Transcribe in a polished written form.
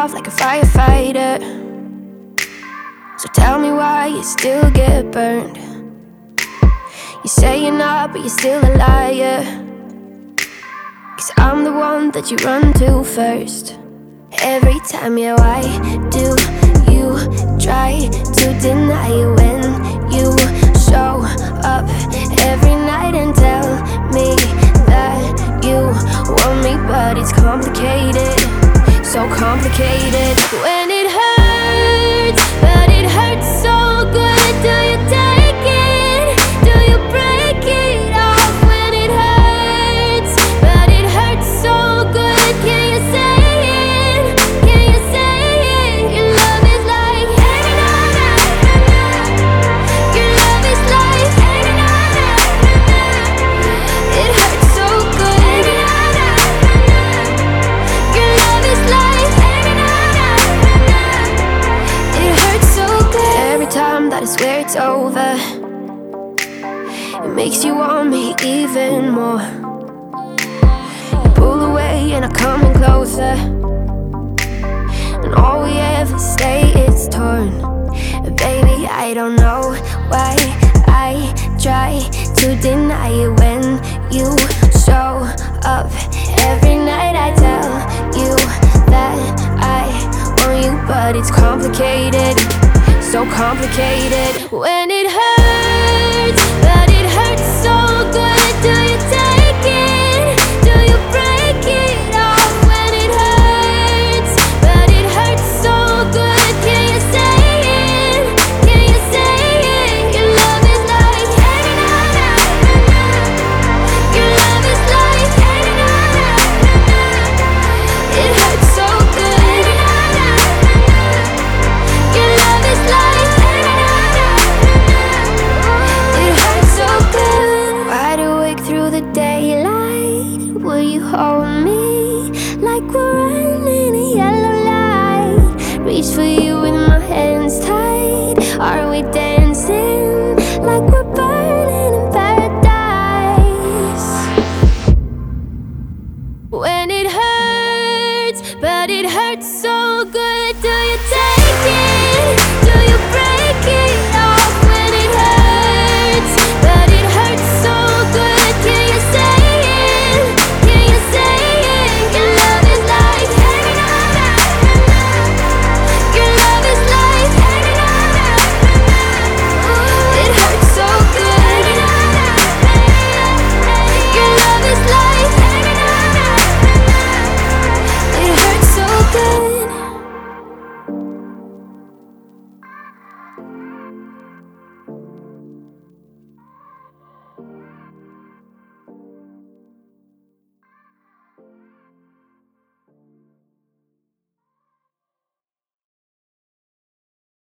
off like a firefighter. So tell me why you still get burned. You say you're not, but you're still a liar. 'Cause I'm the one that you run to first. Every time, yeah, why do you try to deny it when you show up every night and tell me that you want me? But it's complicated, so complicated. When it hurts, but it hurts so good. Do you take it? Do you break it off? When it hurts, but it hurts so good. Can you say it? Can you say it? Your love is like your love is like it hurts so good. Your love is like it hurts so good. Every time that I swear it's over, it makes you want me even more. You pull away and I'm coming closer, and all we ever say is torn. Baby, I don't know why I try to deny it when you show up every night. I tell you that I want you, but it's complicated, so complicated. When it hurts, but it hurts so good. Do you take it? Do you break it off? When it hurts, but it hurts so good. Can you say it? Can you say it? Your love is like your love is like it hurts so good. Your love is like it hurts so good. Wide awake through the daylight, will you hold me like we're running a yellow light? Reach for you with my hands tied. Are we dancing?